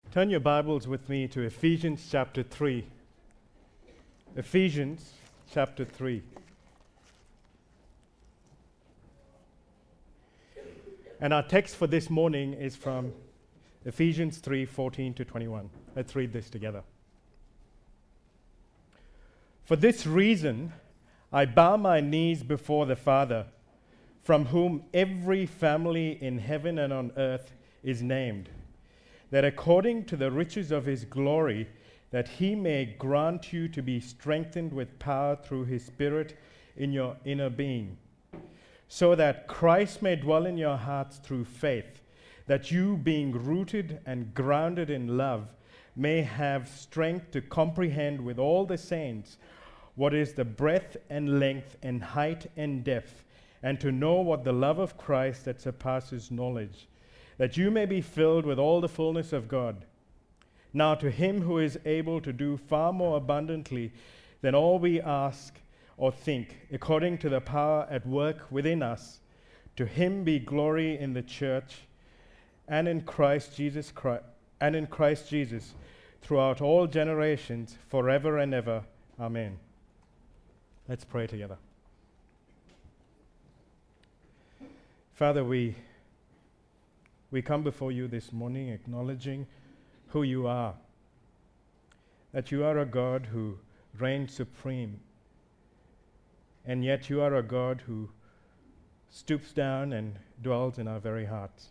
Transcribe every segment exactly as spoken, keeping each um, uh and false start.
Turn your Bibles with me to Ephesians chapter three. Ephesians chapter three. And our text for this morning is from Ephesians three, fourteen to twenty-one. Let's read this together. For this reason, I bow my knees before the Father, from whom every family in heaven and on earth is named, that according to the riches of his glory, that he may grant you to be strengthened with power through his Spirit in your inner being, so that Christ may dwell in your hearts through faith, that you, being rooted and grounded in love, may have strength to comprehend with all the saints what is the breadth and length and height and depth, and to know what the love of Christ that surpasses knowledge, that you may be filled with all the fullness of God. Now to him who is able to do far more abundantly than all we ask or think, according to the power at work within us, to him be glory in the church and in Christ Jesus Christ, and in Christ Jesus throughout all generations, forever and ever. Amen. Let's pray together. Father, we We come before you this morning acknowledging who you are, that you are a God who reigns supreme, and yet you are a God who stoops down and dwells in our very hearts.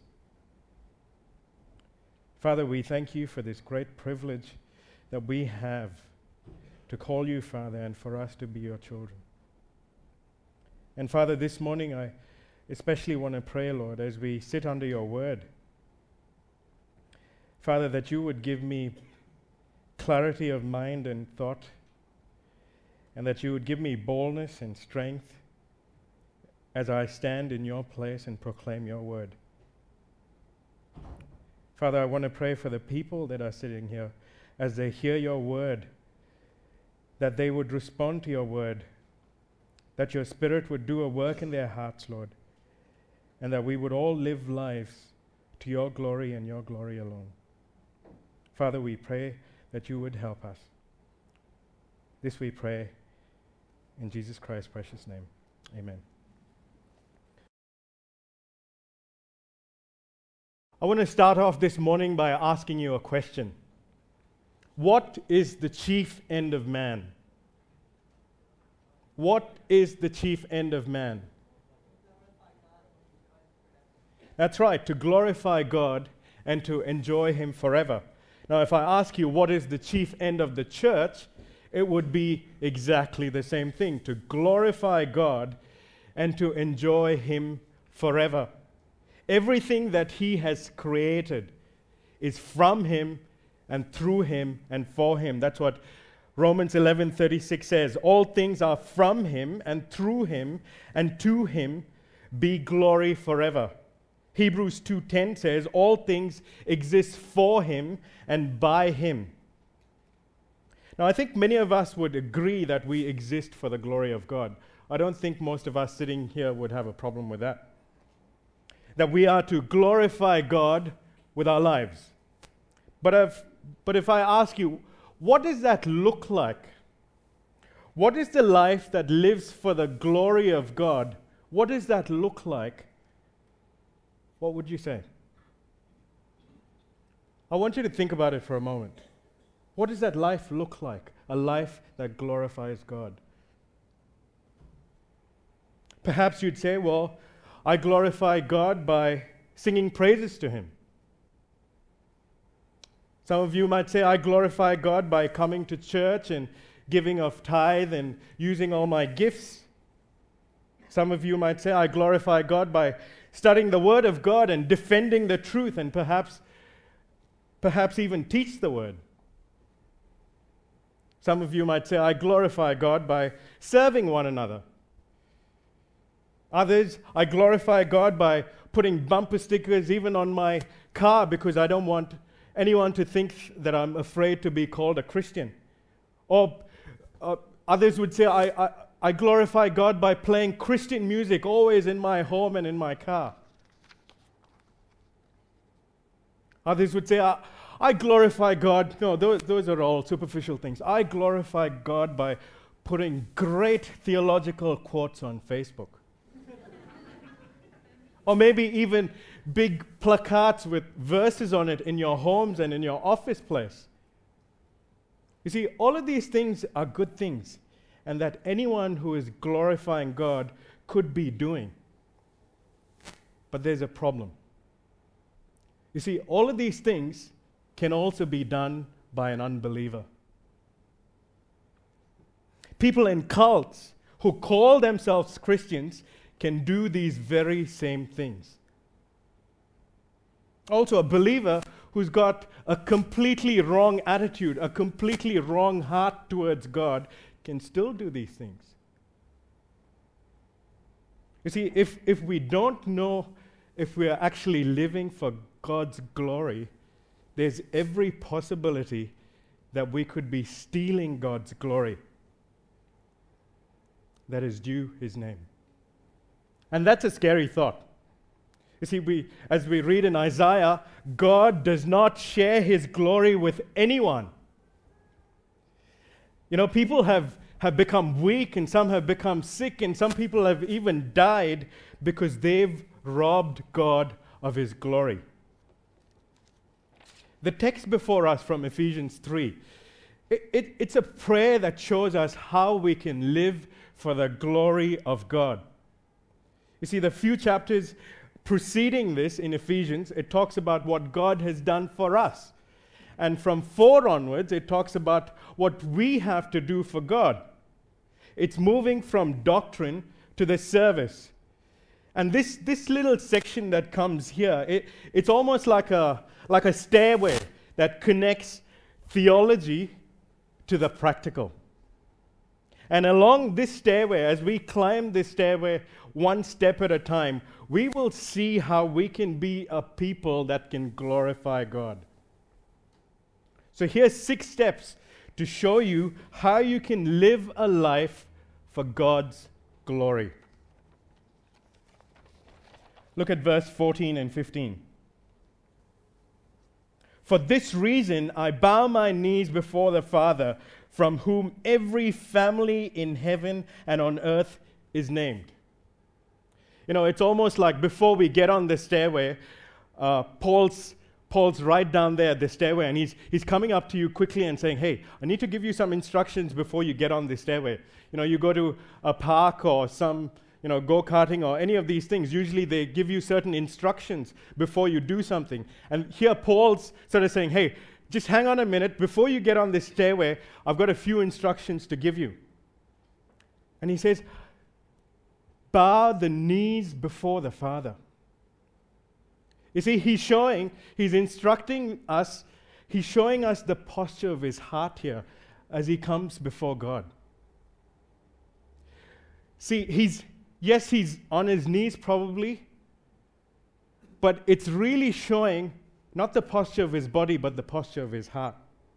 Father, we thank you for this great privilege that we have to call you Father and for us to be your children. And Father, this morning I especially want to pray, Lord, as we sit under your word, Father, that you would give me clarity of mind and thought, and that you would give me boldness and strength as I stand in your place and proclaim your word. Father, I want to pray for the people that are sitting here as they hear your word, that they would respond to your word, that your Spirit would do a work in their hearts, Lord, and that we would all live lives to your glory and your glory alone. Father, we pray that you would help us. This we pray in Jesus Christ's precious name. Amen. I want to start off this morning by asking you a question. What is the chief end of man? What is the chief end of man? That's right, to glorify God and to enjoy him forever. Now, if I ask you what is the chief end of the church, it would be exactly the same thing, to glorify God and to enjoy him forever. Everything that he has created is from him and through him and for him. That's what Romans eleven thirty-six says. All things are from him and through him, and to him be glory forever. Hebrews two ten says, all things exist for him and by him. Now, I think many of us would agree that we exist for the glory of God. I don't think most of us sitting here would have a problem with that. That we are to glorify God with our lives. But if, but if I ask you, what does that look like? What is the life that lives for the glory of God? What does that look like? What would you say? I want you to think about it for a moment. What does that life look like? A life that glorifies God. Perhaps you'd say, well, I glorify God by singing praises to him. Some of you might say, I glorify God by coming to church and giving of tithe and using all my gifts. Some of you might say, I glorify God by studying the Word of God and defending the truth, and perhaps, perhaps even teach the Word. Some of you might say, I glorify God by serving one another. Others, I glorify God by putting bumper stickers even on my car because I don't want anyone to think that I'm afraid to be called a Christian. Or uh, others would say, I, I, I glorify God by playing Christian music always in my home and in my car. Others would say, I, I glorify God. No, those, those are all superficial things. I glorify God by putting great theological quotes on Facebook. Or maybe even big placards with verses on it in your homes and in your office place. You see, all of these things are good things, and that anyone who is glorifying God could be doing. But there's a problem. You see, all of these things can also be done by an unbeliever. People in cults who call themselves Christians can do these very same things. Also, a believer who's got a completely wrong attitude, a completely wrong heart towards God, can still do these things. You see, if, if we don't know if we are actually living for God's glory, there's every possibility that we could be stealing God's glory that is due His name. And that's a scary thought. You see, we, as we read in Isaiah, God does not share His glory with anyone. You know, people have, have become weak, and some have become sick, and some people have even died because they've robbed God of His glory. The text before us from Ephesians three, it, it, it's a prayer that shows us how we can live for the glory of God. You see, the few chapters preceding this in Ephesians, it talks about what God has done for us. And from four onwards, it talks about what we have to do for God. It's moving from doctrine to the service. And this, this little section that comes here, it, it's almost like a, like a stairway that connects theology to the practical. And along this stairway, as we climb this stairway one step at a time, we will see how we can be a people that can glorify God. So here's six steps to show you how you can live a life for God's glory. Look at verse fourteen and fifteen. For this reason I bow my knees before the Father, from whom every family in heaven and on earth is named. You know, it's almost like before we get on the stairway, uh, Paul's Paul's right down there at the stairway, and he's he's coming up to you quickly and saying, hey, I need to give you some instructions before you get on the stairway. You know, you go to a park or some, you know, go-karting or any of these things, usually they give you certain instructions before you do something. And here Paul's sort of saying, hey, just hang on a minute. Before you get on this stairway, I've got a few instructions to give you. And he says, bow the knees before the Father. You see, he's showing, he's instructing us, he's showing us the posture of his heart here as he comes before God. See, he's, yes, he's on his knees probably, but it's really showing not the posture of his body, but the posture of his heart.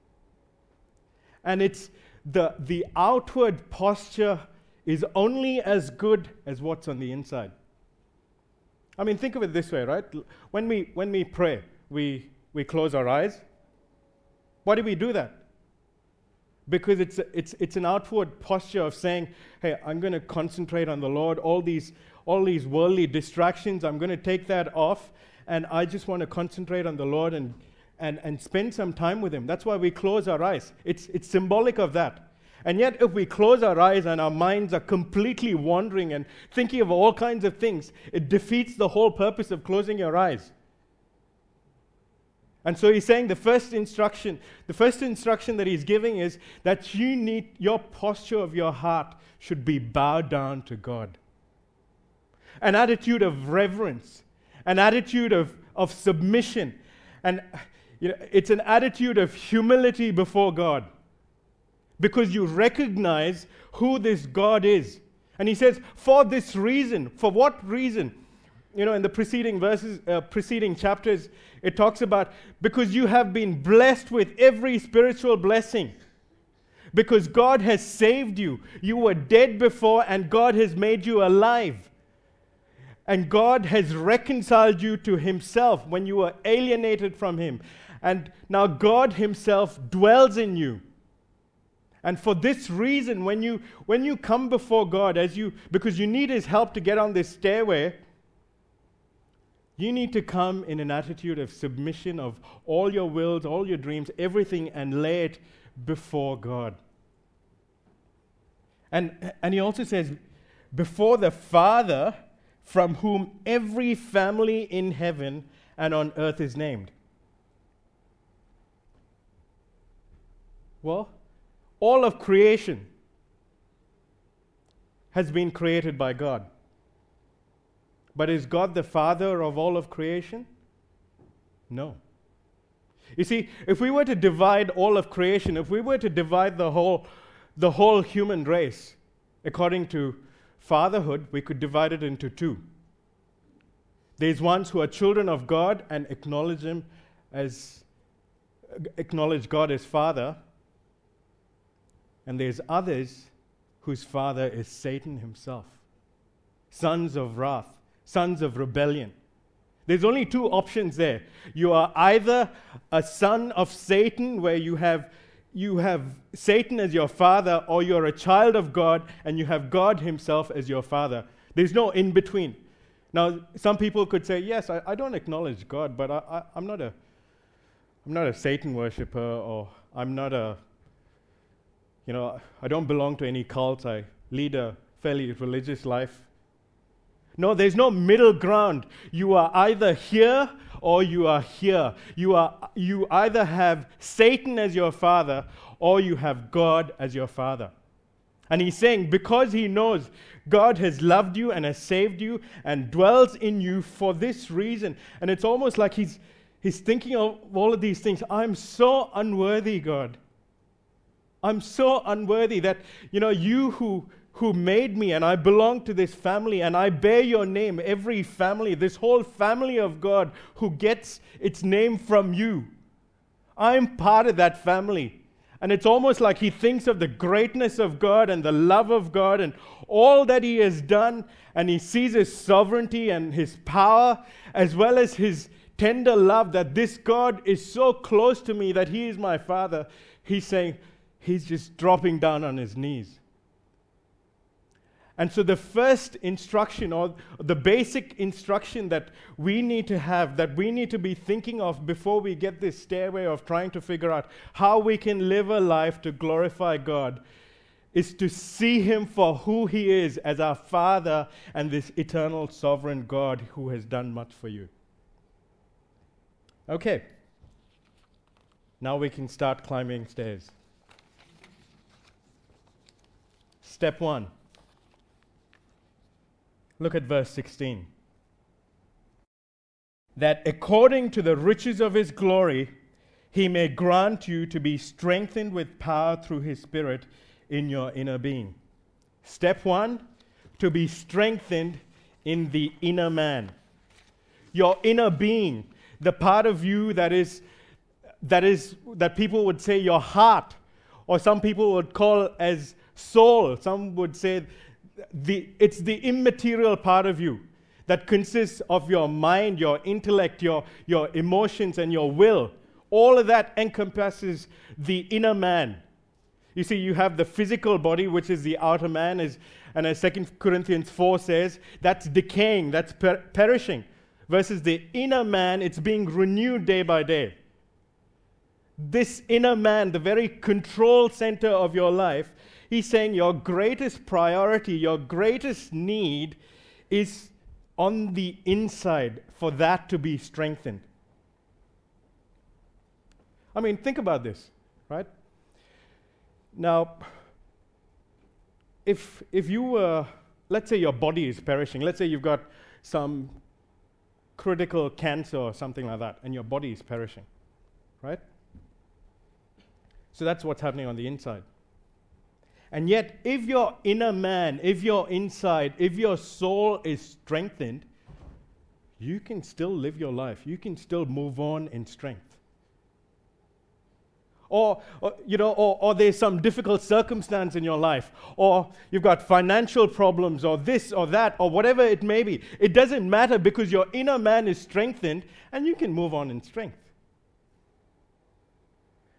And it's the, the outward posture is only as good as what's on the inside. I mean, think of it this way, right? When we when we pray, we we close our eyes. Why do we do that? Because it's a, it's it's an outward posture of saying, "Hey, I'm going to concentrate on the Lord. All these all these worldly distractions, I'm going to take that off, and I just want to concentrate on the Lord and and and spend some time with Him." That's why we close our eyes. It's it's symbolic of that. And yet, if we close our eyes and our minds are completely wandering and thinking of all kinds of things, it defeats the whole purpose of closing your eyes. And so he's saying the first instruction, the first instruction that he's giving is that you need, your posture of your heart should be bowed down to God. An attitude of reverence, an attitude of, of submission, and you know, it's an attitude of humility before God. Because you recognize who this God is. And he says, for this reason. For what reason? You know, in the preceding verses, uh, preceding chapters, it talks about because you have been blessed with every spiritual blessing. Because God has saved you. You were dead before, and God has made you alive. And God has reconciled you to Himself when you were alienated from Him. And now God himself dwells in you. And for this reason, when you when you come before God, as you because you need his help to get on this stairway, you need to come in an attitude of submission of all your wills, all your dreams, everything, and lay it before God. And, and he also says, before the Father, from whom every family in heaven and on earth is named. Well, all of creation has been created by God. But is God the Father of all of creation? No. You see, if we were to divide all of creation, if we were to divide the whole, the whole human race according to fatherhood, we could divide it into two. There's ones who are children of God and acknowledge him as acknowledge God as Father, and there's others whose father is Satan himself, sons of wrath, sons of rebellion. There's only two options there. You are either a son of Satan, where you have you have Satan as your father, or you're a child of God and you have God himself as your father. There's no in between. Now, some people could say, yes, I, I don't acknowledge God, but I, I, I'm not a I'm not a Satan worshiper, or I'm not a you know, I don't belong to any cult. I lead a fairly religious life. No, there's no middle ground. You are either here or you are here. You are you either have Satan as your father or you have God as your father. And he's saying, because he knows God has loved you and has saved you and dwells in you for this reason. And it's almost like he's he's thinking of all of these things. I'm so unworthy, God. I'm so unworthy that, you know, you who who made me, and I belong to this family, and I bear your name, every family, this whole family of God who gets its name from you. I'm part of that family. And it's almost like he thinks of the greatness of God and the love of God and all that he has done, and he sees his sovereignty and his power, as well as his tender love, that this God is so close to me that he is my Father. He's saying, he's just dropping down on his knees. And so the first instruction, or the basic instruction that we need to have, that we need to be thinking of before we get this stairway of trying to figure out how we can live a life to glorify God, is to see him for who he is as our Father and this eternal sovereign God who has done much for you. Okay. Now we can start climbing stairs. Step one. Look at verse sixteen. That according to the riches of his glory, he may grant you to be strengthened with power through his Spirit in your inner being. Step one, to be strengthened in the inner man. Your inner being, the part of you that is, that is, that people would say your heart, or some people would call as soul. Some would say The, it's the immaterial part of you that consists of your mind, your intellect, your, your emotions, and your will. All of that encompasses the inner man. You see, you have the physical body, which is the outer man, is, and as Second Corinthians four says, that's decaying, that's per- perishing. Versus the inner man, it's being renewed day by day. This inner man, the very control center of your life, he's saying your greatest priority, your greatest need is on the inside for that to be strengthened. I mean, think about this, right? Now, if if you were, let's say your body is perishing, let's say you've got some critical cancer or something like that, and your body is perishing, right? So that's what's happening on the inside. And yet, if your inner man, if your inside, if your soul is strengthened, you can still live your life. You can still move on in strength. Or, or you know, or, or there's some difficult circumstance in your life, or you've got financial problems, or this or that, or whatever it may be. It doesn't matter, because your inner man is strengthened, and you can move on in strength.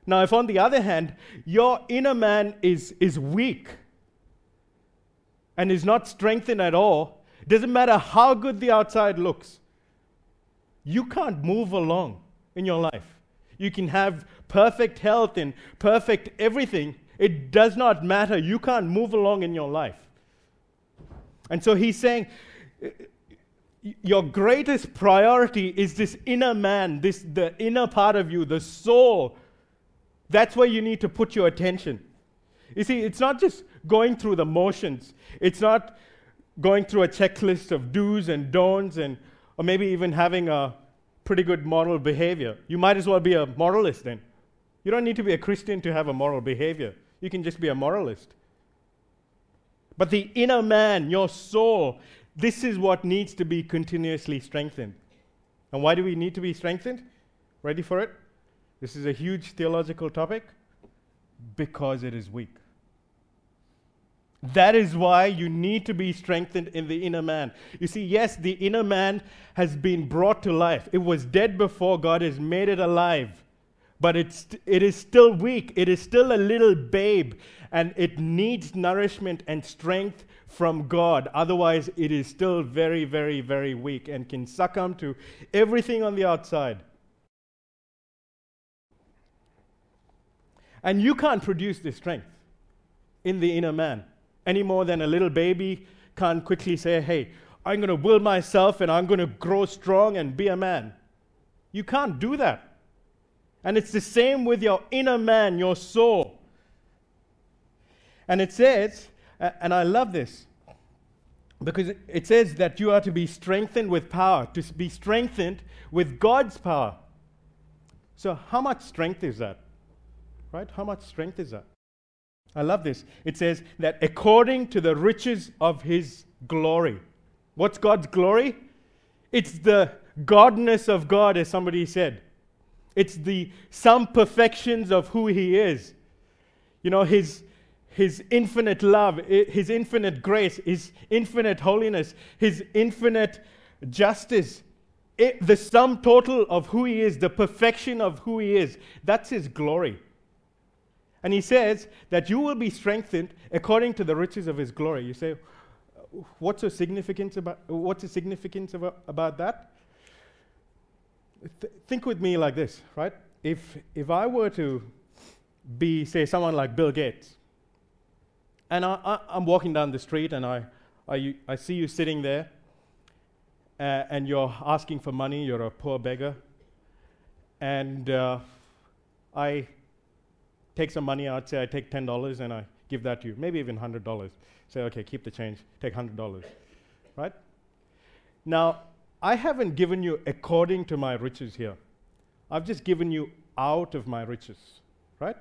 Now, if on the other hand, your inner man is, is weak and is not strengthened at all, doesn't matter how good the outside looks, you can't move along in your life. You can have perfect health and perfect everything. It does not matter. You can't move along in your life. And so he's saying, your greatest priority is this inner man, this the inner part of you, the soul. That's where you need to put your attention. You see, it's not just going through the motions. It's not going through a checklist of do's and don'ts, and or maybe even having a pretty good moral behavior. You might as well be a moralist then. You don't need to be a Christian to have a moral behavior. You can just be a moralist. But the inner man, your soul, this is what needs to be continuously strengthened. And why do we need to be strengthened? Ready for it? This is a huge theological topic. Because it is weak. That is why you need to be strengthened in the inner man. You see, yes, the inner man has been brought to life. It was dead before. God has made it alive. But it's, it is still weak. It is still a little babe. And it needs nourishment and strength from God. Otherwise, it is still very, very, very weak and can succumb to everything on the outside. And you can't produce this strength in the inner man any more than a little baby can't quickly say, hey, I'm going to will myself and I'm going to grow strong and be a man. You can't do that. And it's the same with your inner man, your soul. And it says, and I love this, because it says that you are to be strengthened with power, to be strengthened with God's power. So how much strength is that? Right? How much strength is that? I love this. It says that according to the riches of his glory. What's God's glory? It's the godness of God, as somebody said. It's the some perfections of who he is. You know, his, his infinite love, his infinite grace, his infinite holiness, his infinite justice. It, the sum total of who he is, the perfection of who he is, that's his glory. And he says that you will be strengthened according to the riches of his glory. You say, what's the significance about, what's the significance about, about that? Th- think with me like this, right? If, if I were to be, say, someone like Bill Gates, and I, I, I'm walking down the street and I, I, I see you sitting there, uh, and you're asking for money, you're a poor beggar, and uh, I... take some money out, say I take ten dollars and I give that to you, maybe even one hundred dollars. Say, okay, keep the change, take one hundred dollars, right? Now, I haven't given you according to my riches here. I've just given you out of my riches, right?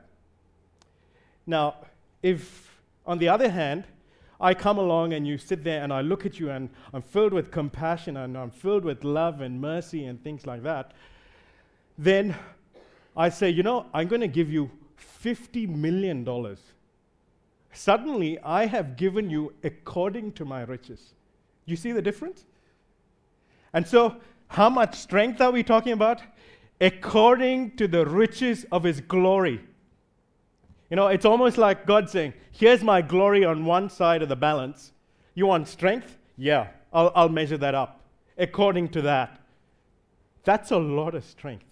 Now, if, on the other hand, I come along and you sit there and I look at you and I'm filled with compassion and I'm filled with love and mercy and things like that, then I say, you know, I'm going to give you fifty million dollars. Suddenly, I have given you according to my riches. You see the difference? And so, how much strength are we talking about? According to the riches of his glory. You know, it's almost like God saying, here's my glory on one side of the balance. You want strength? Yeah, I'll, I'll measure that up. According to that. That's a lot of strength.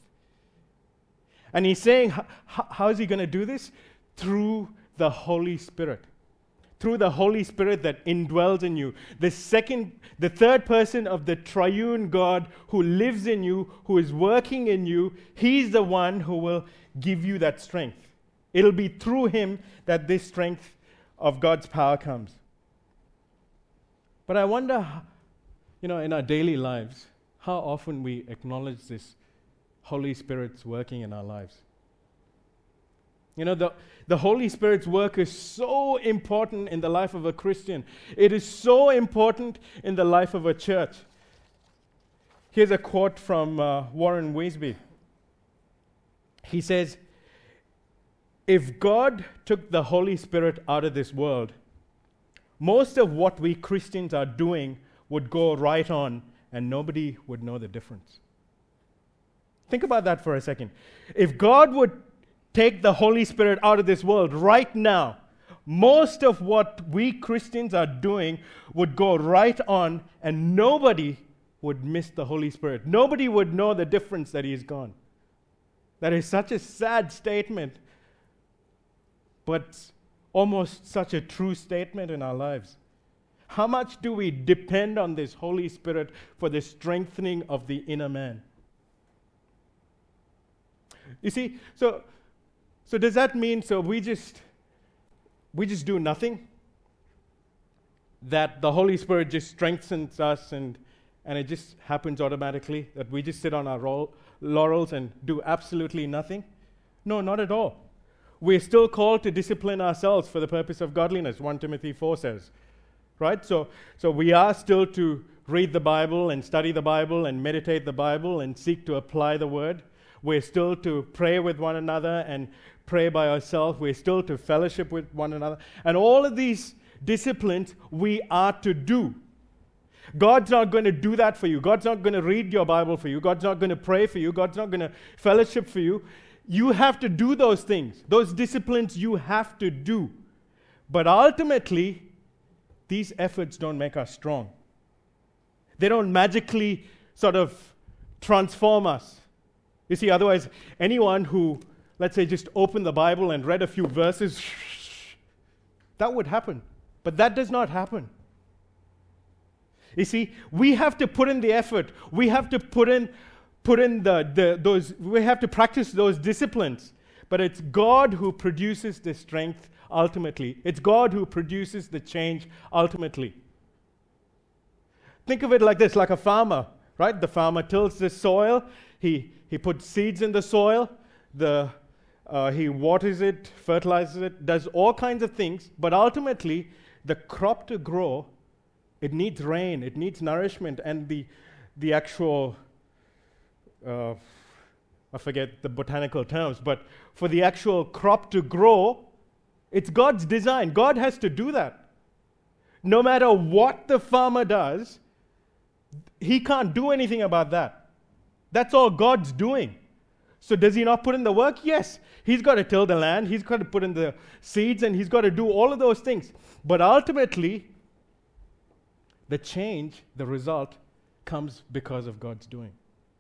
And he's saying, h- how is he going to do this? Through the Holy Spirit. Through the Holy Spirit that indwells in you. The second, the third person of the triune God who lives in you, who is working in you, he's the one who will give you that strength. It'll be through him that this strength of God's power comes. But I wonder, you know, in our daily lives, how often we acknowledge this Holy Spirit's working in our lives. You know, the, the Holy Spirit's work is so important in the life of a Christian. It is so important in the life of a church. Here's a quote from uh, Warren Wiersbe. He says, if God took the Holy Spirit out of this world, most of what we Christians are doing would go right on and nobody would know the difference. Think about that for a second. If God would take the Holy Spirit out of this world right now, most of what we Christians are doing would go right on, and nobody would miss the Holy Spirit. Nobody would know the difference that He's gone. That is such a sad statement, but almost such a true statement in our lives. How much do we depend on this Holy Spirit for the strengthening of the inner man? You see, so so does that mean so we just we just do nothing? That the Holy Spirit just strengthens us and and it just happens automatically? That we just sit on our ro- laurels and do absolutely nothing? No, not at all. We're still called to discipline ourselves for the purpose of godliness, First Timothy four says. Right? So, so we are still to read the Bible and study the Bible and meditate the Bible and seek to apply the Word. We're still to pray with one another and pray by ourselves. We're still to fellowship with one another. And all of these disciplines we are to do. God's not going to do that for you. God's not going to read your Bible for you. God's not going to pray for you. God's not going to fellowship for you. You have to do those things. Those disciplines you have to do. But ultimately, these efforts don't make us strong. They don't magically sort of transform us. You see, otherwise, anyone who, let's say, just opened the Bible and read a few verses, that would happen. But that does not happen. You see, we have to put in the effort. We have to put in put in the, the those we have to practice those disciplines. But it's God who produces the strength ultimately. It's God who produces the change ultimately. Think of it like this, like a farmer, right? The farmer tills the soil, he he puts seeds in the soil, the uh, he waters it, fertilizes it, does all kinds of things, but ultimately the crop to grow, it needs rain, it needs nourishment, and the the actual uh, I forget the botanical terms, but for the actual crop to grow, it's God's design. God has to do that. No matter what the farmer does, he can't do anything about that. That's all God's doing. So does he not put in the work? Yes. He's got to till the land, he's got to put in the seeds, and he's got to do all of those things. But ultimately, the change, the result, comes because of God's doing.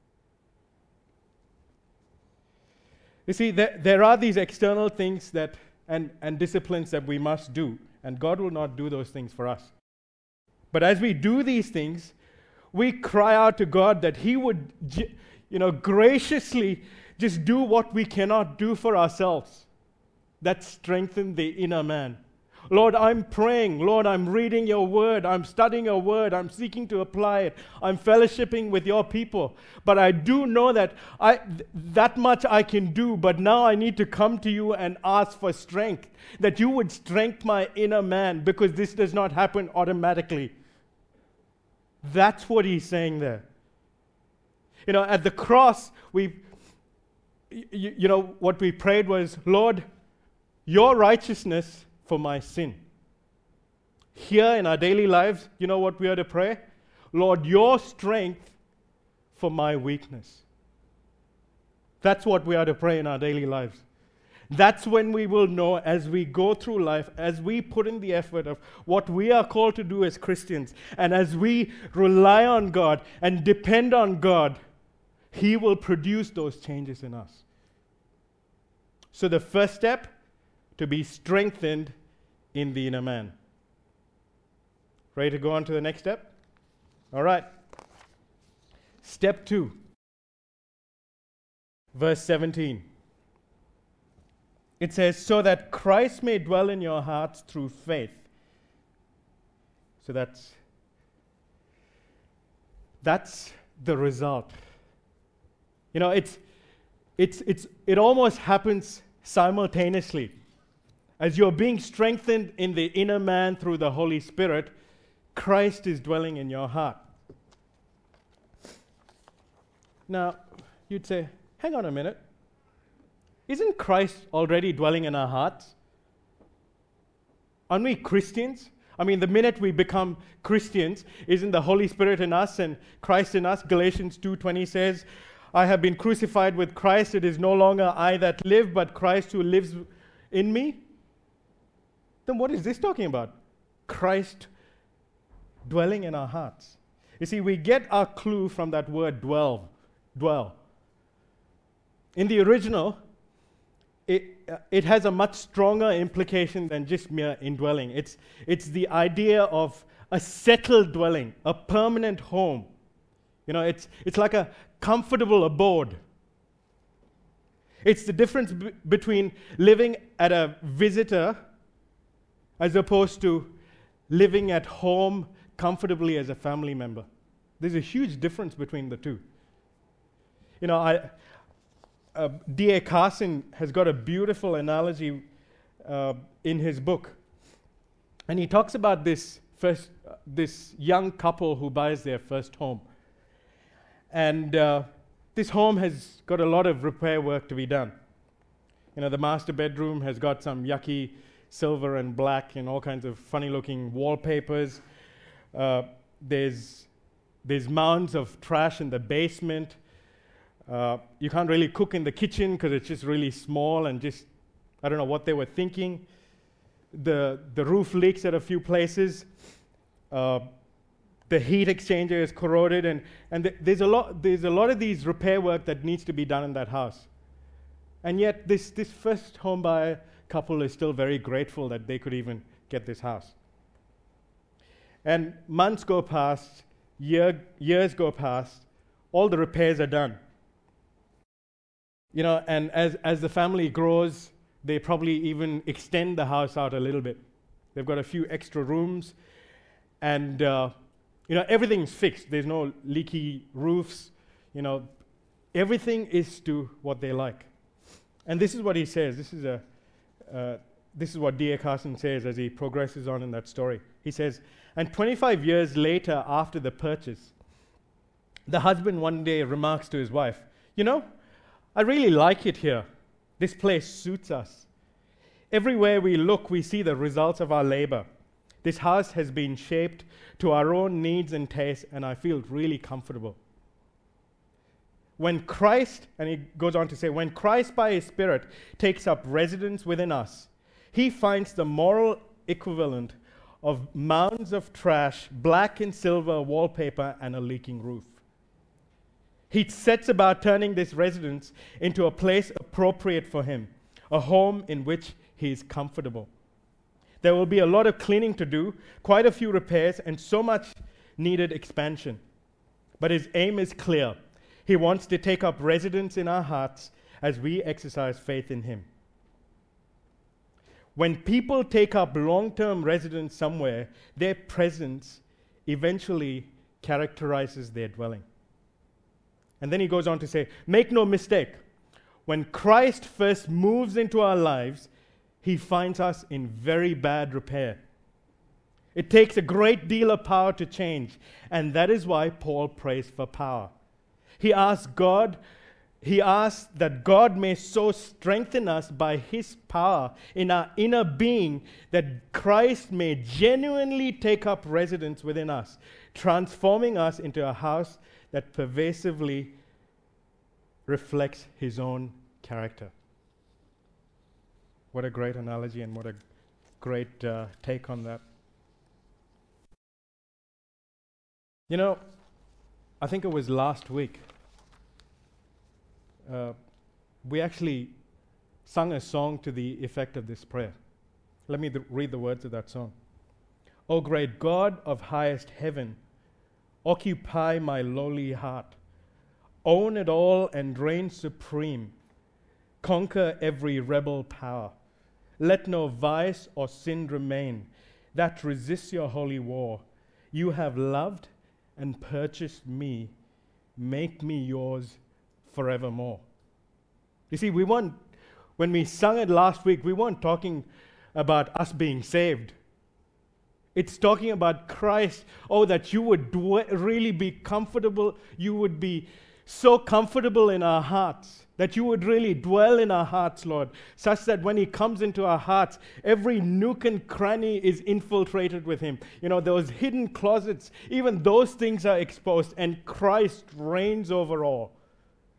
You see, there, there are these external things that and, and disciplines that we must do, and God will not do those things for us. But as we do these things, we cry out to God that He would, you know, graciously just do what we cannot do for ourselves. That strengthen the inner man. Lord, I'm praying. Lord, I'm reading your word. I'm studying your word. I'm seeking to apply it. I'm fellowshipping with your people. But I do know that I th- that much I can do, but now I need to come to you and ask for strength, that you would strengthen my inner man, because this does not happen automatically. That's what he's saying there. You know, at the cross, we, y- you know, what we prayed was, Lord, your righteousness for my sin. Here in our daily lives, you know what we are to pray? Lord, your strength for my weakness. That's what we are to pray in our daily lives. That's when we will know, as we go through life, as we put in the effort of what we are called to do as Christians, and as we rely on God and depend on God, He will produce those changes in us. So the first step, to be strengthened in the inner man. Ready to go on to the next step? All right. Step two. Verse seventeen. It says, so that Christ may dwell in your hearts through faith. So that's that's the result. You know, it's it's it's it almost happens simultaneously. As you're being strengthened in the inner man through the Holy Spirit, Christ is dwelling in your heart. Now, you'd say, hang on a minute. Isn't Christ already dwelling in our hearts? Aren't we Christians? I mean, the minute we become Christians, isn't the Holy Spirit in us and Christ in us? Galatians two twenty says, I have been crucified with Christ. It is no longer I that live, but Christ who lives in me. Then what is this talking about? Christ dwelling in our hearts. You see, we get our clue from that word dwell. Dwell. In the original, it, uh, it has a much stronger implication than just mere indwelling. It's, it's the idea of a settled dwelling, a permanent home. You know, it's, it's like a comfortable abode. It's the difference b- between living at a visitor as opposed to living at home comfortably as a family member. There's a huge difference between the two. You know, I, uh, D A Carson has got a beautiful analogy uh, in his book. And he talks about this first, uh, this young couple who buys their first home. And uh, this home has got a lot of repair work to be done. You know, the master bedroom has got some yucky silver and black and all kinds of funny-looking wallpapers. Uh, there's, there's mounds of trash in the basement. Uh, you can't really cook in the kitchen because it's just really small and just, I don't know what they were thinking. The, the roof leaks at a few places. Uh, the heat exchanger is corroded, and, and th- there's, a lot, there's a lot of these repair work that needs to be done in that house. And yet this, this first home buyer couple is still very grateful that they could even get this house. And months go past, year, years go past, all the repairs are done. You know, and as, as the family grows, they probably even extend the house out a little bit. They've got a few extra rooms, and uh, you know, everything's fixed. There's no leaky roofs. You know, everything is to what they like. And this is what he says. This is a uh, this is what D A Carson says as he progresses on in that story. He says, and twenty-five years later, after the purchase, the husband one day remarks to his wife, you know, I really like it here. This place suits us. Everywhere we look, we see the results of our labor. This house has been shaped to our own needs and tastes, and I feel really comfortable. When Christ, and he goes on to say, when Christ by his Spirit takes up residence within us, he finds the moral equivalent of mounds of trash, black and silver wallpaper, and a leaking roof. He sets about turning this residence into a place appropriate for him, a home in which he is comfortable. There will be a lot of cleaning to do, quite a few repairs, and so much needed expansion. But his aim is clear. He wants to take up residence in our hearts as we exercise faith in him. When people take up long-term residence somewhere, their presence eventually characterizes their dwelling. And then he goes on to say, make no mistake, when Christ first moves into our lives, he finds us in very bad repair. It takes a great deal of power to change, and that is why Paul prays for power. He asks God, he asks that God may so strengthen us by his power in our inner being that Christ may genuinely take up residence within us, transforming us into a house that pervasively reflects his own character. What a great analogy and what a great uh, take on that. You know, I think it was last week, uh, we actually sung a song to the effect of this prayer. Let me th- read the words of that song. O great God of highest heaven, occupy my lowly heart. Own it all and reign supreme. Conquer every rebel power. Let no vice or sin remain that resists your holy war. You have loved and purchased me. Make me yours forevermore. You see, we weren't, when we sung it last week, we weren't talking about us being saved. It's talking about Christ. Oh, that you would dwe- really be comfortable. You would be so comfortable in our hearts, that you would really dwell in our hearts, Lord, such that when he comes into our hearts, every nook and cranny is infiltrated with him. You know, those hidden closets, even those things are exposed, and Christ reigns over all.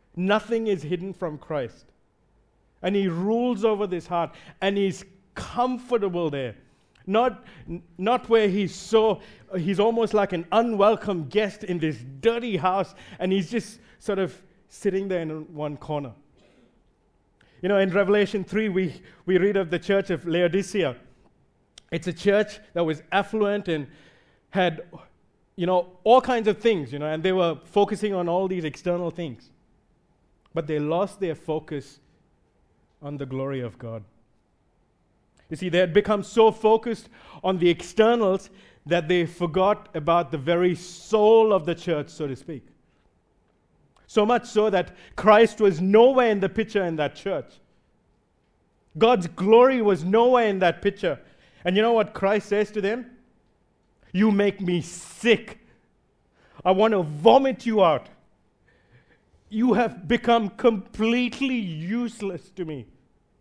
Nothing is hidden from Christ. And he rules over this heart, and he's comfortable there. Not, not where he's so, he's almost like an unwelcome guest in this dirty house, and he's just sort of sitting there in one corner. You know, in Revelation three, we, we read of the church of Laodicea. It's a church that was affluent and had, you know, all kinds of things, you know, and they were focusing on all these external things. But they lost their focus on the glory of God. You see, they had become so focused on the externals that they forgot about the very soul of the church, so to speak. So much so that Christ was nowhere in the picture in that church. God's glory was nowhere in that picture. And you know what Christ says to them? You make me sick. I want to vomit you out. You have become completely useless to me.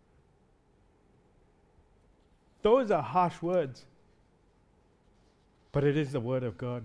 Those are harsh words. But it is the word of God.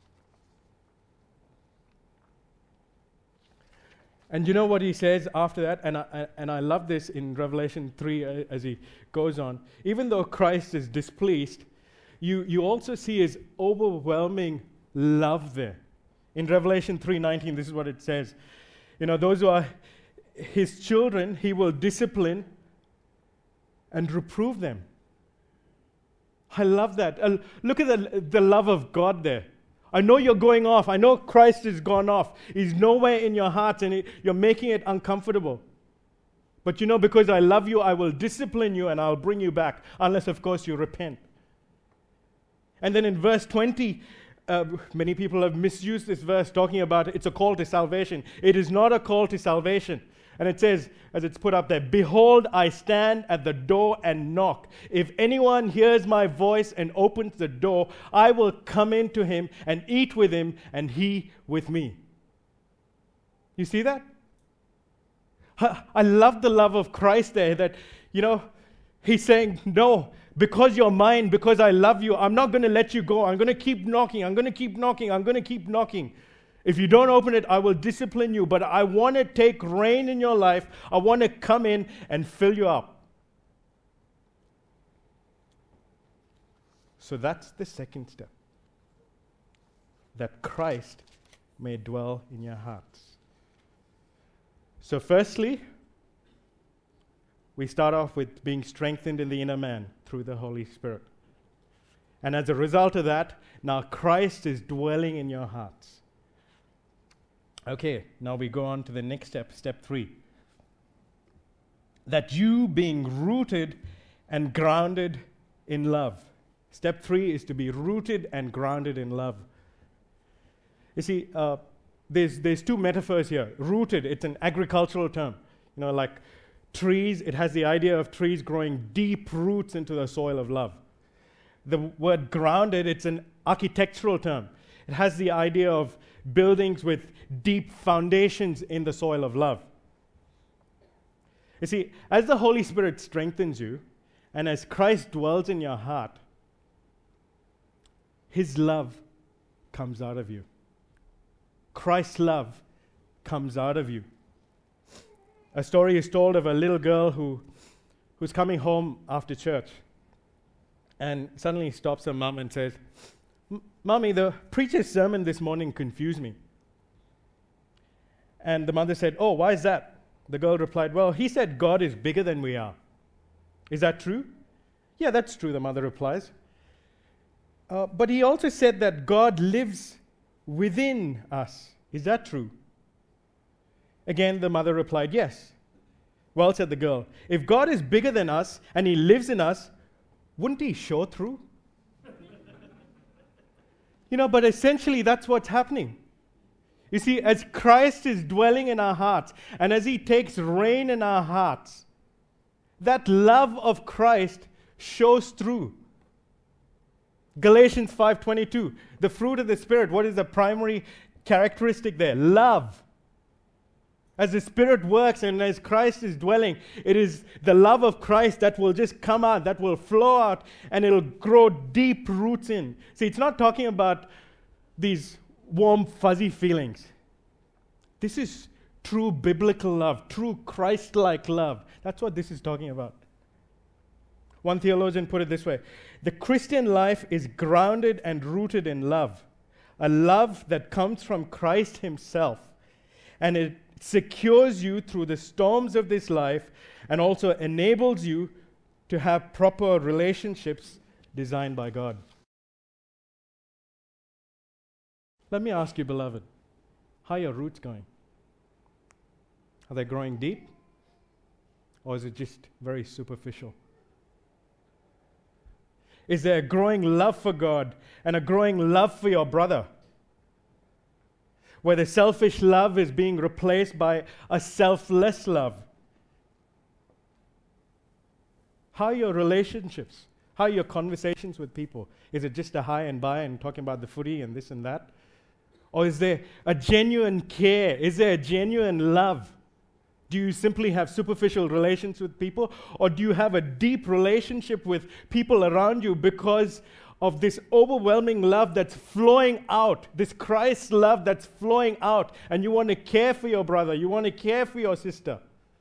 And you know what he says after that? And I, and I love this in Revelation three uh, as he goes on. Even though Christ is displeased, you, you also see his overwhelming love there. In Revelation three nineteen, this is what it says. You know, those who are his children, he will discipline and reprove them. I love that. Uh, look at the, the love of God there. I know you're going off. I know Christ has gone off. He's nowhere in your heart, and it, you're making it uncomfortable. But you know, because I love you, I will discipline you and I'll bring you back, unless, of course, you repent. And then in verse twenty, uh, many people have misused this verse, talking about it's a call to salvation. It is not a call to salvation. And it says, as it's put up there, behold, I stand at the door and knock. If anyone hears my voice and opens the door, I will come into him and eat with him, and he with me. You see that? I love the love of Christ there, that, you know, he's saying, no, because you're mine, because I love you, I'm not going to let you go. I'm going to keep knocking. I'm going to keep knocking. I'm going to keep knocking. If you don't open it, I will discipline you. But I want to take reign in your life. I want to come in and fill you up. So that's the second step. That Christ may dwell in your hearts. So firstly, we start off with being strengthened in the inner man through the Holy Spirit. And as a result of that, now Christ is dwelling in your hearts. Okay, now we go on to the next step, step three. That you being rooted and grounded in love. Step three is to be rooted and grounded in love. You see, uh, there's, there's two metaphors here. Rooted, it's an agricultural term. You know, like trees, it has the idea of trees growing deep roots into the soil of love. The word grounded, it's an architectural term. It has the idea of buildings with deep foundations in the soil of love. You see, as the Holy Spirit strengthens you, and as Christ dwells in your heart, his love comes out of you. Christ's love comes out of you. A story is told of a little girl who, who's coming home after church, and suddenly stops her mom and says, Mommy, the preacher's sermon this morning confused me. And the mother said, oh, why is that? The girl replied, well, he said God is bigger than we are. Is that true? Yeah, that's true, the mother replies. Uh, but he also said that God lives within us. Is that true? Again, the mother replied, yes. Well, said the girl, if God is bigger than us and he lives in us, wouldn't he show through? You know, but essentially that's what's happening. You see, as Christ is dwelling in our hearts, and as he takes reign in our hearts, that love of Christ shows through. Galatians five twenty-two, the fruit of the Spirit, what is the primary characteristic there? Love. As the Spirit works and as Christ is dwelling, it is the love of Christ that will just come out, that will flow out, and it'll grow deep roots in. See, it's not talking about these warm, fuzzy feelings. This is true biblical love, true Christ-like love. That's what this is talking about. One theologian put it this way: the Christian life is grounded and rooted in love, a love that comes from Christ himself, and it secures you through the storms of this life and also enables you to have proper relationships designed by God. Let me ask you, beloved, how are your roots going? Are they growing deep? Or is it just very superficial? Is there a growing love for God and a growing love for your brother, where the selfish love is being replaced by a selfless love? How are your relationships? How are your conversations with people? Is it just a hi and bye and talking about the footy and this and that? Or is there a genuine care? Is there a genuine love? Do you simply have superficial relations with people? Or do you have a deep relationship with people around you because of this overwhelming love that's flowing out, this Christ love that's flowing out, and you want to care for your brother, you want to care for your sister?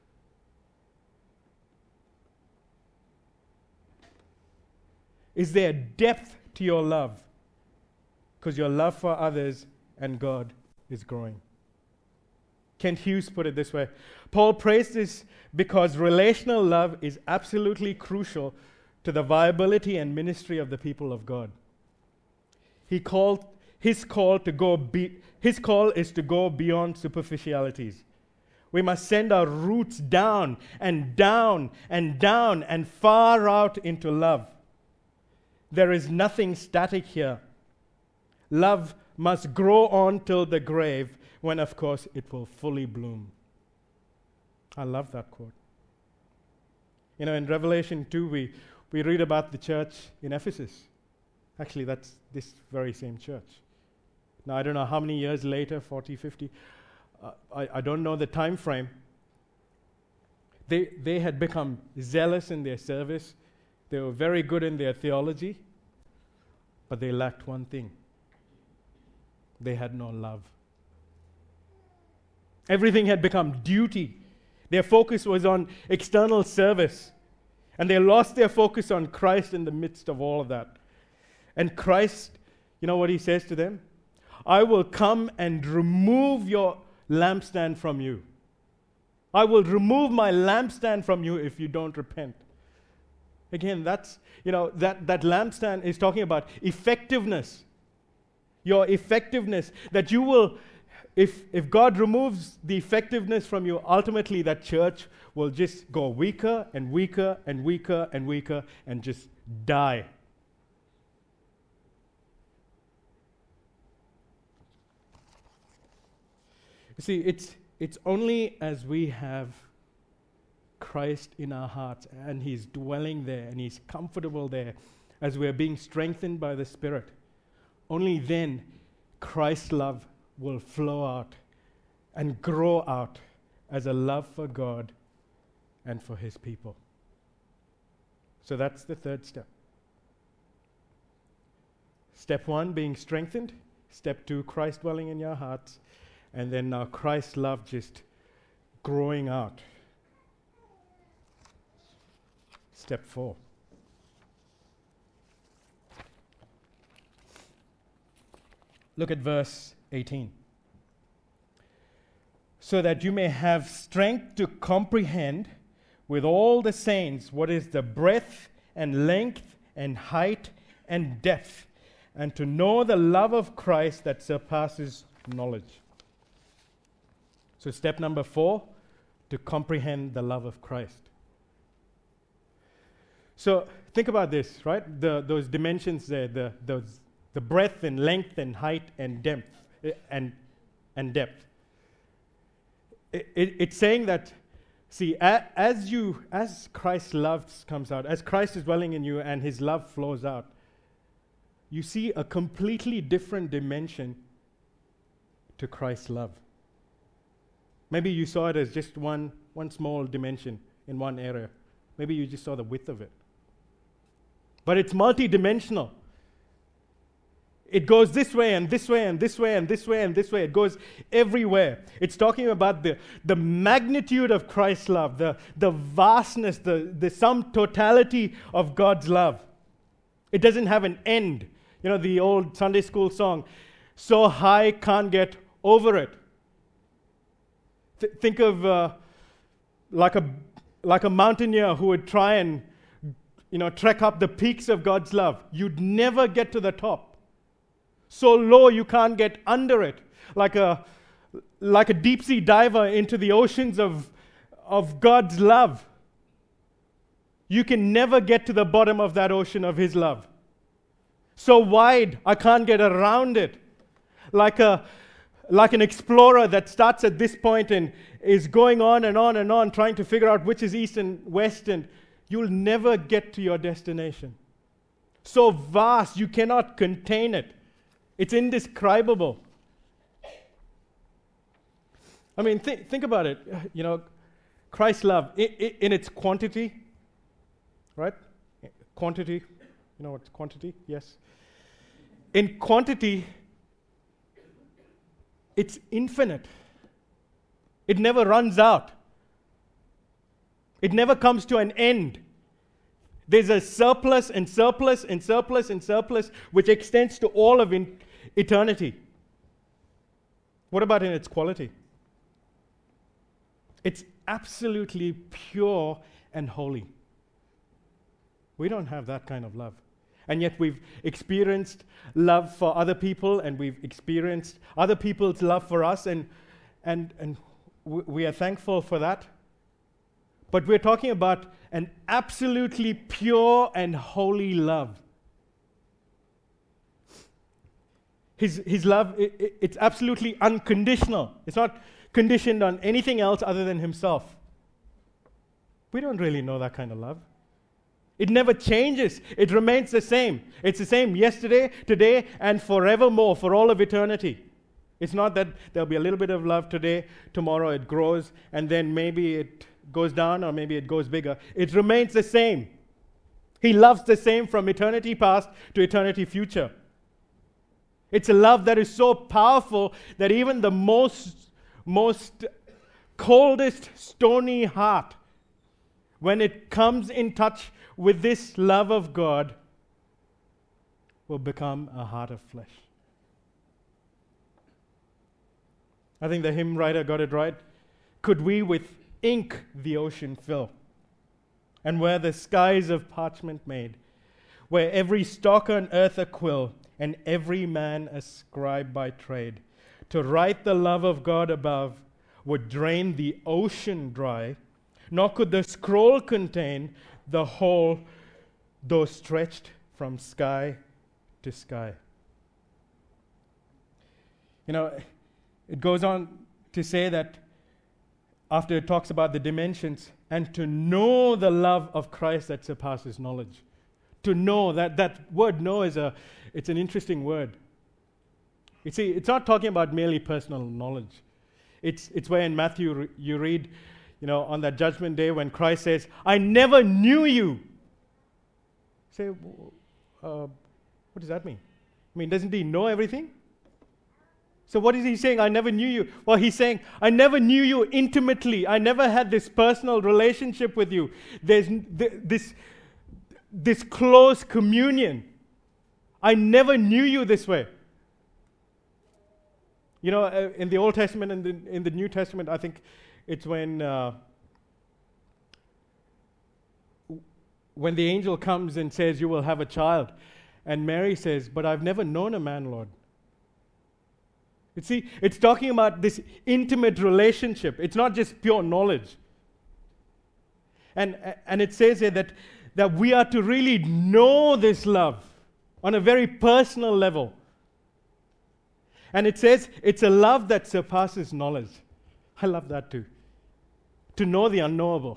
Is there depth to your love? Because your love for others and God is growing. Kent Hughes put it this way: Paul prays this because relational love is absolutely crucial to the viability and ministry of the people of God. He called his call to go be, his call is to go beyond superficialities. We must send our roots down and down and down and far out into love. There is nothing static here. Love must grow on till the grave, when, of course, it will fully bloom. I love that quote. You know, in Revelation two, we, we read about the church in Ephesus. Actually, that's this very same church. Now, I don't know how many years later, forty, fifty, uh, I, I don't know the time frame. They, they had become zealous in their service. They were very good in their theology, but they lacked one thing. They had no love. Everything had become duty. Their focus was on external service. And they lost their focus on Christ in the midst of all of that. And Christ, you know what he says to them? I will come and remove your lampstand from you. I will remove my lampstand from you if you don't repent. Again, that's, you know, that, that lampstand is talking about effectiveness. Your effectiveness, that you will, if, if God removes the effectiveness from you, ultimately that church will just go weaker and weaker and weaker and weaker and just die. You see, it's, it's only as we have Christ in our hearts and he's dwelling there and he's comfortable there, as we're being strengthened by the Spirit, only then Christ's love will flow out and grow out as a love for God and for his people. So that's the third step. Step one, being strengthened. Step two, Christ dwelling in your hearts. And then now Christ's love just growing out. Step four. Look at verse eighteen. So that you may have strength to comprehend with all the saints what is the breadth and length and height and depth, and to know the love of Christ that surpasses knowledge. So step number four, to comprehend the love of Christ. So think about this, right? The, those dimensions there, the, those the breadth and length and height and depth, uh, and, and depth. It, it, it's saying that, see, a, as you, as Christ's love comes out, as Christ is dwelling in you and his love flows out, you see a completely different dimension to Christ's love. Maybe you saw it as just one, one small dimension in one area. Maybe you just saw the width of it. But it's multidimensional. it goes this way and this way and this way and this way and this way. It goes everywhere. It's talking about the, the magnitude of Christ's love, the, the vastness, the, the sum totality of God's love. It doesn't have an end. You know, the old Sunday school song, so high, can't get over it. Th- think of uh, like a like a mountaineer who would try and, you know, trek up the peaks of God's love. You'd never get to the top. So low you can't get under it. Like a like a deep sea diver into the oceans of of God's love. You can never get to the bottom of that ocean of His love. So wide, I can't get around it. Like a like an explorer that starts at this point and is going on and on and on, trying to figure out which is east and west, and you'll never get to your destination. So vast, you cannot contain it. It's indescribable. I mean, th- think about it. You know, Christ's love, I- I- in its quantity, right? Quantity, you know what's quantity? Yes. In quantity, it's infinite. It never runs out. It never comes to an end. There's a surplus and surplus and surplus and surplus which extends to all of in- eternity. What about in its quality? It's absolutely pure and holy. We don't have that kind of love. And yet we've experienced love for other people, and we've experienced other people's love for us, and and and w- we are thankful for that. But we're talking about an absolutely pure and holy love. His his love, it, it, it's absolutely unconditional. It's not conditioned on anything else other than Himself. We don't really know that kind of love. It never changes. It remains the same. It's the same yesterday, today, and forevermore, for all of eternity. It's not that there'll be a little bit of love today, tomorrow it grows, and then maybe it goes down or maybe it goes bigger. It remains the same. He loves the same from eternity past to eternity future. It's a love that is so powerful that even the most, most coldest, stony heart, when it comes in touch with this love of God, will become a heart of flesh. I think the hymn writer got it right. Could we with ink the ocean fill, and where the skies of parchment made, where every stalk on earth a quill, and every man a scribe by trade, to write the love of God above would drain the ocean dry, nor could the scroll contain the whole, though stretched from sky to sky. You know, it goes on to say that after it talks about the dimensions, and to know the love of Christ that surpasses knowledge. To know, that, that word know is a, it's an interesting word. You see, it's not talking about merely personal knowledge. It's, it's where in Matthew re- you read, you know, on that judgment day when Christ says, I never knew you. Say, uh, what does that mean? I mean, doesn't He know everything? So what is He saying? I never knew you. Well, He's saying, I never knew you intimately. I never had this personal relationship with you. There's th- this, this close communion. I never knew you this way. You know, uh, in the Old Testament and in, in the New Testament, I think it's when uh, when the angel comes and says, you will have a child. And Mary says, but I've never known a man, Lord. You see, it's talking about this intimate relationship. It's not just pure knowledge. And, and it says here that, that we are to really know this love on a very personal level. And it says it's a love that surpasses knowledge. I love that too. To know the unknowable.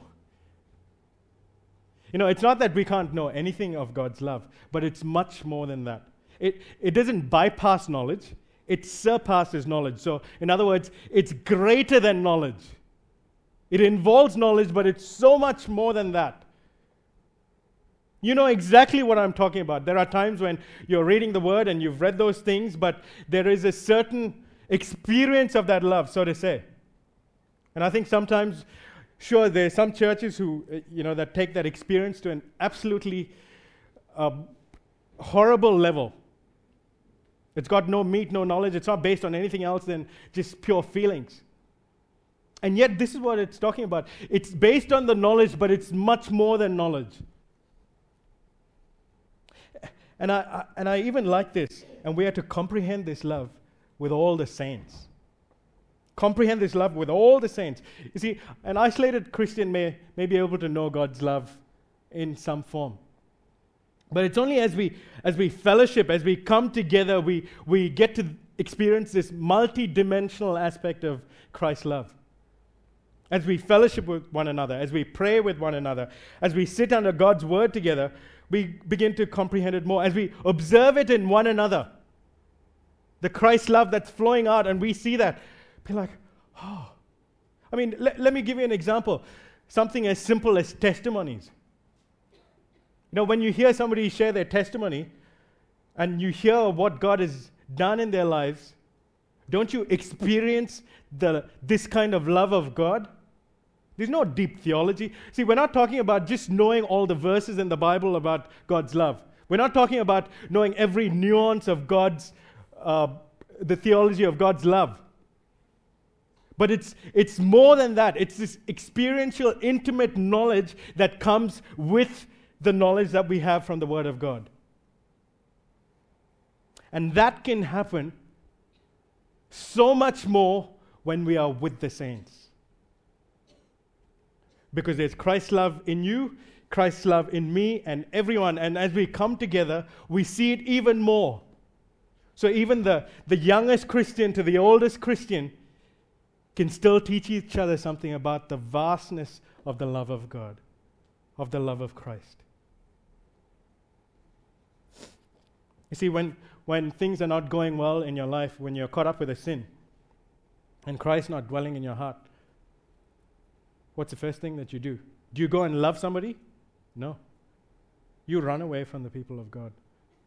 You know, it's not that we can't know anything of God's love, but it's much more than that. It, it doesn't bypass knowledge. It surpasses knowledge. So, in other words, it's greater than knowledge. It involves knowledge, but it's so much more than that. You know exactly what I'm talking about. There are times when you're reading the word and you've read those things, but there is a certain experience of that love, so to say. And I think sometimes, sure, there are some churches who, uh, you know, that take that experience to an absolutely uh, horrible level. It's got no meat, no knowledge. It's not based on anything else than just pure feelings. And yet, this is what it's talking about. It's based on the knowledge, but it's much more than knowledge. And I, I and I even like this. And we are to comprehend this love with all the saints. Comprehend this love with all the saints. You see, an isolated Christian may, may be able to know God's love in some form. But it's only as we as we fellowship, as we come together, we, we get to experience this multi-dimensional aspect of Christ's love. As we fellowship with one another, as we pray with one another, as we sit under God's word together, we begin to comprehend it more. As we observe it in one another, the Christ love that's flowing out, and we see that, be like, oh. I mean, le- let me give you an example. Something as simple as testimonies. You know, when you hear somebody share their testimony, and you hear what God has done in their lives, don't you experience the this kind of love of God? There's no deep theology. See, we're not talking about just knowing all the verses in the Bible about God's love. We're not talking about knowing every nuance of God's, uh, the theology of God's love. But it's it's more than that. It's this experiential, intimate knowledge that comes with the knowledge that we have from the Word of God. And that can happen so much more when we are with the saints. Because there's Christ's love in you, Christ's love in me, and everyone. And as we come together, we see it even more. So even the, the youngest Christian to the oldest Christian can still teach each other something about the vastness of the love of God, of the love of Christ. You see, when, when things are not going well in your life, when you're caught up with a sin, and Christ not dwelling in your heart, what's the first thing that you do? Do you go and love somebody? No. You run away from the people of God.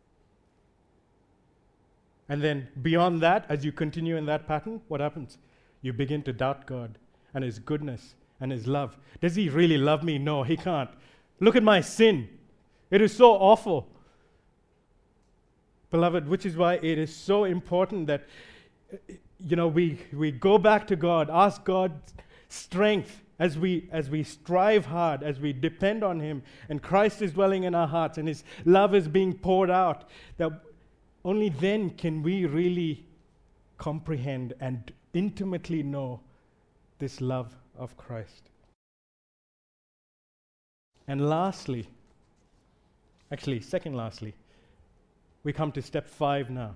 And then beyond that, as you continue in that pattern, what happens? You begin to doubt God and His goodness and His love. Does He really love me? No, He can't. Look at my sin. It is so awful. Beloved, which is why it is so important that, you know, we, we go back to God, ask God's strength, As we as we strive hard, as we depend on Him, and Christ is dwelling in our hearts, and His love is being poured out, that only then can we really comprehend and intimately know this love of Christ. And lastly, actually, second lastly, we come to step five now,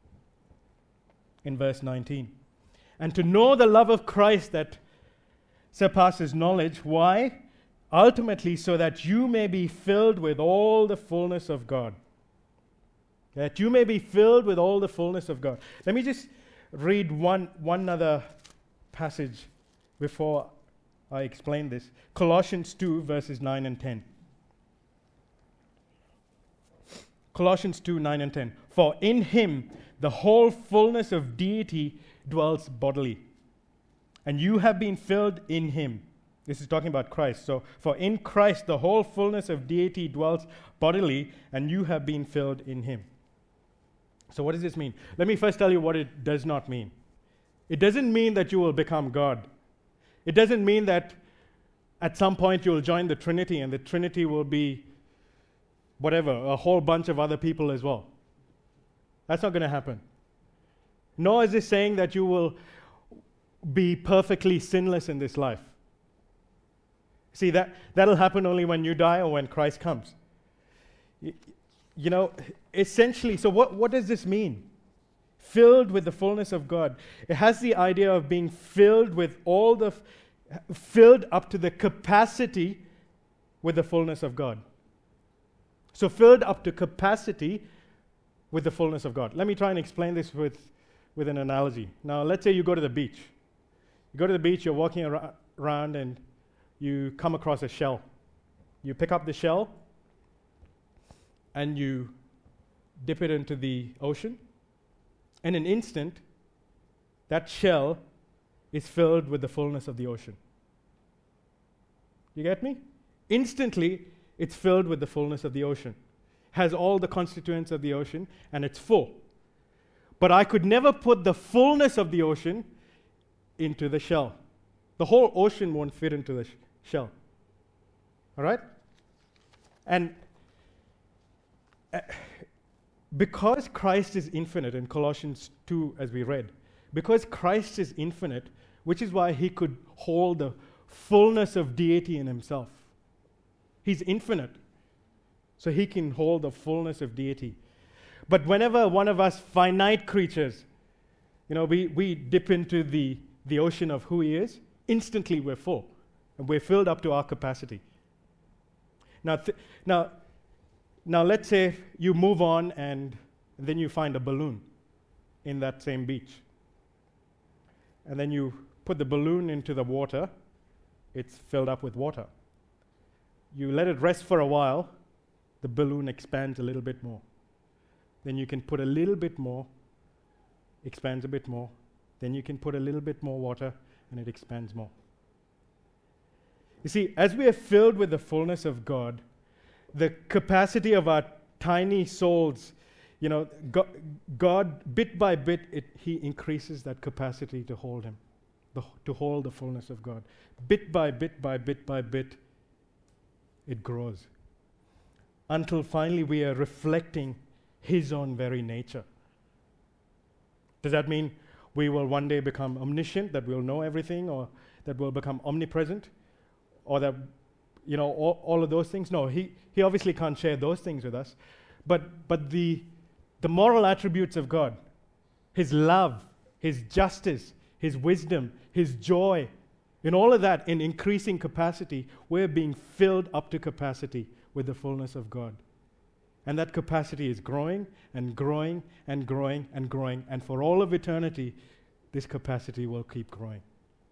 in verse nineteen. And to know the love of Christ that surpasses knowledge. Why? Ultimately, so that you may be filled with all the fullness of God. That you may be filled with all the fullness of God. Let me just read one, one other passage before I explain this. Colossians two, verses nine and ten. Colossians two, nine and ten. For in Him the whole fullness of deity dwells bodily. And you have been filled in Him. This is talking about Christ. So, for in Christ the whole fullness of deity dwells bodily, and you have been filled in Him. So what does this mean? Let me first tell you what it does not mean. It doesn't mean that you will become God. It doesn't mean that at some point you will join the Trinity, and the Trinity will be whatever, a whole bunch of other people as well. That's not going to happen. Nor is it saying that you will be perfectly sinless in this life. See, that, that'll happen only when you die or when Christ comes. You, you know, essentially, so what, what does this mean? Filled with the fullness of God. It has the idea of being filled with all the, f- filled up to the capacity with the fullness of God. So filled up to capacity with the fullness of God. Let me try and explain this with, with an analogy. Now, let's say you go to the beach. You go to the beach, you're walking ar- around, and you come across a shell. You pick up the shell, and you dip it into the ocean. In an instant, that shell is filled with the fullness of the ocean. You get me? Instantly, it's filled with the fullness of the ocean. Has all the constituents of the ocean, and it's full. But I could never put the fullness of the ocean into the shell. The whole ocean won't fit into the sh- shell. All right? And uh, because Christ is infinite, in Colossians two, as we read, because Christ is infinite, which is why he could hold the fullness of deity in himself. He's infinite, so he can hold the fullness of deity. But whenever one of us finite creatures, you know, we, we dip into the, the ocean of who he is, instantly we're full, and we're filled up to our capacity. Now, th- now, now let's say you move on and then you find a balloon in that same beach. And then you put the balloon into the water, it's filled up with water. You let it rest for a while, the balloon expands a little bit more. Then you can put a little bit more, expands a bit more. Then you can put a little bit more water, and it expands more. You see, as we are filled with the fullness of God, the capacity of our tiny souls, you know, God, God bit by bit, it, he increases that capacity to hold him, the, to hold the fullness of God. Bit by bit by bit by bit, it grows. Until finally we are reflecting his own very nature. Does that mean we will one day become omniscient, that we'll know everything, or that we'll become omnipresent, or that, you know, all, all of those things? No, he, he obviously can't share those things with us. But, but the, the moral attributes of God, his love, his justice, his wisdom, his joy, in all of that, in increasing capacity, we're being filled up to capacity with the fullness of God. And that capacity is growing and growing and growing and growing. And for all of eternity, this capacity will keep growing.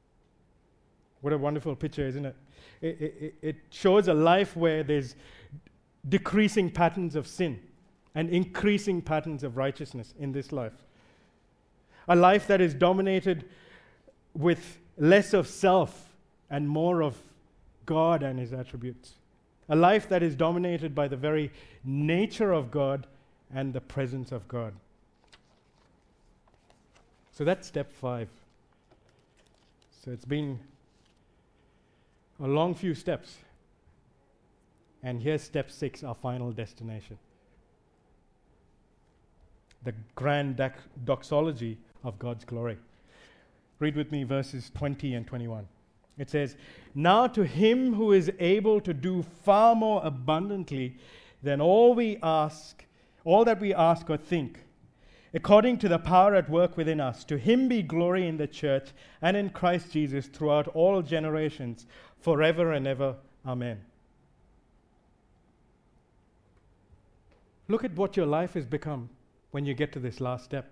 What a wonderful picture, isn't it? It, it, it shows a life where there's decreasing patterns of sin and increasing patterns of righteousness in this life. A life that is dominated with less of self and more of God and his attributes. A life that is dominated by the very nature of God and the presence of God. So that's step five. So it's been a long few steps. And here's step six, our final destination. The grand doc- doxology of God's glory. Read with me verses twenty and twenty-one. It says, "Now to him who is able to do far more abundantly than all we ask, all that we ask or think, according to the power at work within us, to him be glory in the church and in Christ Jesus throughout all generations, forever and ever. Amen." Look at what your life has become when you get to this last step.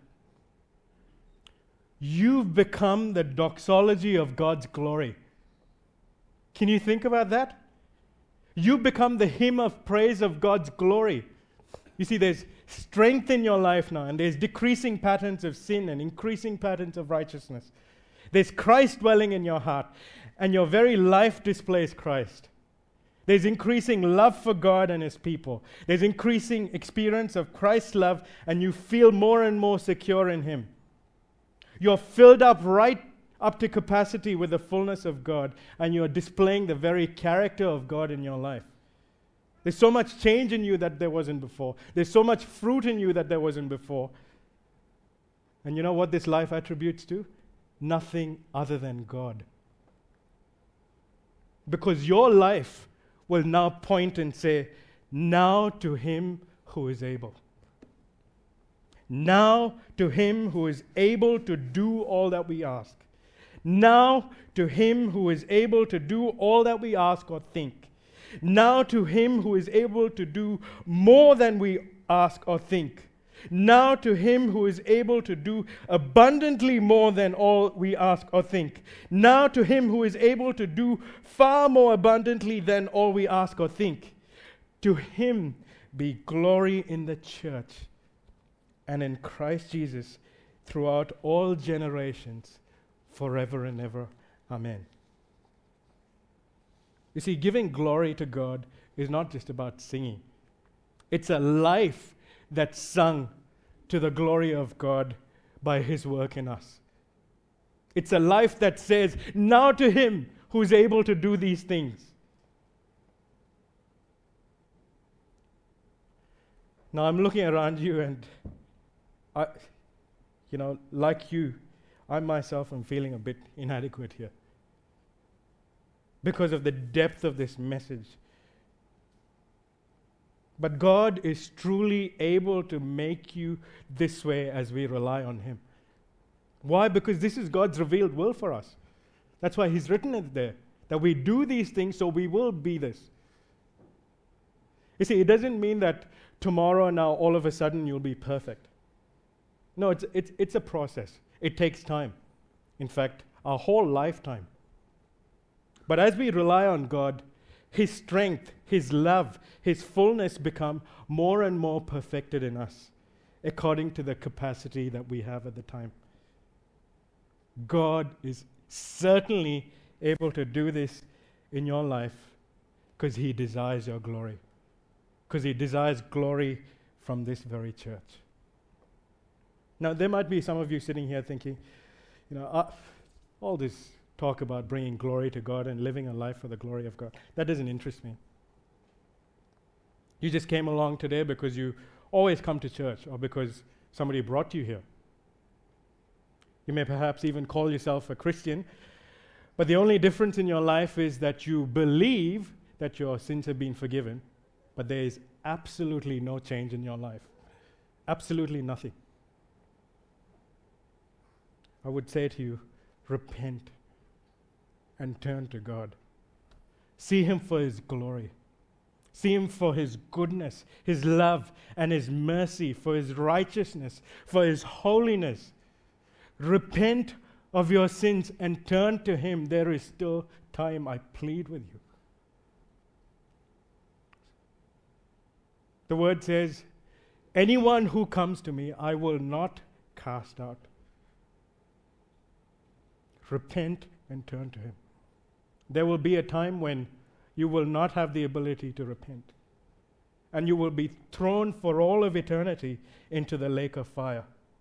You've become the doxology of God's glory. Can you think about that? You become the hymn of praise of God's glory. You see, there's strength in your life now, and there's decreasing patterns of sin and increasing patterns of righteousness. There's Christ dwelling in your heart, and your very life displays Christ. There's increasing love for God and his people. There's increasing experience of Christ's love, and you feel more and more secure in him. You're filled up right up to capacity with the fullness of God, and you're displaying the very character of God in your life. There's so much change in you that there wasn't before. There's so much fruit in you that there wasn't before. And you know what this life attributes to? Nothing other than God. Because your life will now point and say, "Now to him who is able." Now to him who is able to do all that we ask. Now to him who is able to do all that we ask or think. Now to him who is able to do more than we ask or think. Now to him who is able to do abundantly more than all we ask or think. Now to him who is able to do far more abundantly than all we ask or think. To him be glory in the church and in Christ Jesus throughout all generations, forever and ever. Amen. You see, giving glory to God is not just about singing. It's a life that's sung to the glory of God by his work in us. It's a life that says, now to him who's able to do these things. Now I'm looking around you and I, you know, like you, I myself am feeling a bit inadequate here because of the depth of this message. But God is truly able to make you this way as we rely on him. Why? Because this is God's revealed will for us. That's why he's written it there, that we do these things so we will be this. You see, it doesn't mean that tomorrow now all of a sudden you'll be perfect. No, it's, it's, it's a process. It takes time. In fact, our whole lifetime. But as we rely on God, his strength, his love, his fullness become more and more perfected in us according to the capacity that we have at the time. God is certainly able to do this in your life because he desires your glory. Because he desires glory from this very church. Now, there might be some of you sitting here thinking, you know, uh, all this talk about bringing glory to God and living a life for the glory of God, that doesn't interest me. You just came along today because you always come to church or because somebody brought you here. You may perhaps even call yourself a Christian, but the only difference in your life is that you believe that your sins have been forgiven, but there is absolutely no change in your life. Absolutely nothing. I would say to you, repent and turn to God. See him for his glory. See him for his goodness, his love, and his mercy, for his righteousness, for his holiness. Repent of your sins and turn to him. There is still time, I plead with you. The word says, anyone who comes to me, I will not cast out. Repent and turn to him. There will be a time when you will not have the ability to repent. And you will be thrown for all of eternity into the lake of fire,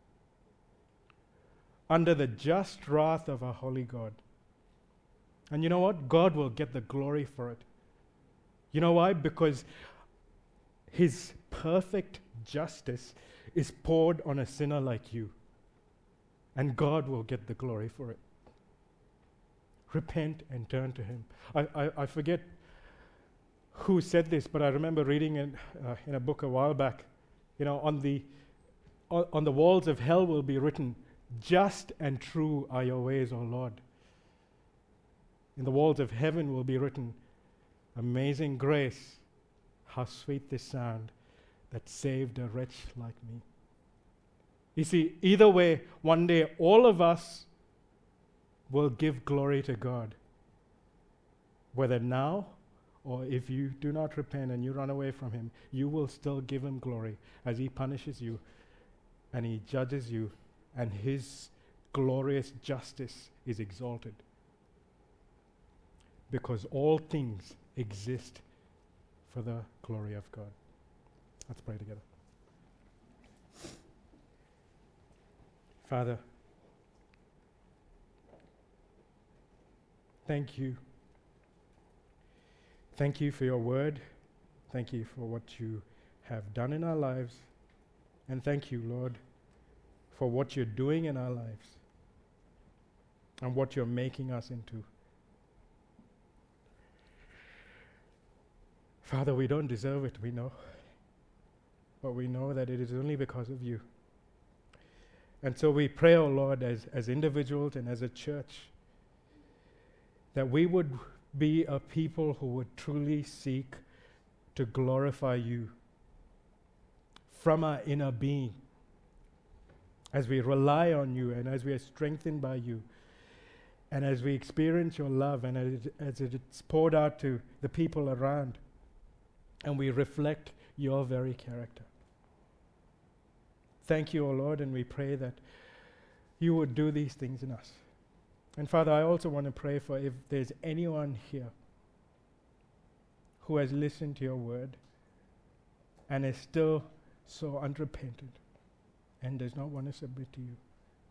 under the just wrath of our holy God. And you know what? God will get the glory for it. You know why? Because his perfect justice is poured on a sinner like you. And God will get the glory for it. Repent and turn to him. I, I, I forget who said this, but I remember reading in, uh, in a book a while back, you know, on the, on, on the walls of hell will be written, just and true are your ways, O Lord. In the walls of heaven will be written, amazing grace, how sweet this sound that saved a wretch like me. You see, either way, one day all of us will give glory to God. Whether now or if you do not repent and you run away from him, you will still give him glory as he punishes you and he judges you, and his glorious justice is exalted. Because all things exist for the glory of God. Let's pray together. Father, thank you. Thank you for your word. Thank you for what you have done in our lives. And thank you, Lord, for what you're doing in our lives and what you're making us into. Father, we don't deserve it, we know. But we know that it is only because of you. And so we pray, oh Lord, as, as individuals and as a church, that we would be a people who would truly seek to glorify you from our inner being, as we rely on you and as we are strengthened by you, and as we experience your love and as, it, as it's poured out to the people around. and we reflect your very character. Thank you, O Lord, and we pray that you would do these things in us. And Father, I also want to pray for if there's anyone here who has listened to your word and is still so unrepentant and does not want to submit to you.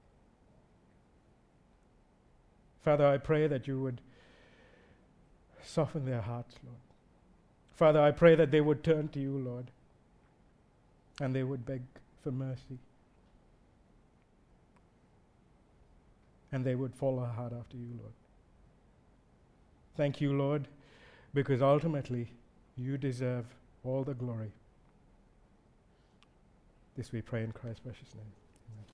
Father, I pray that you would soften their hearts, Lord. Father, I pray that they would turn to you, Lord, and they would beg for mercy. And they would follow hard after you, Lord. Thank you, Lord, because ultimately you deserve all the glory. This we pray in Christ's precious name.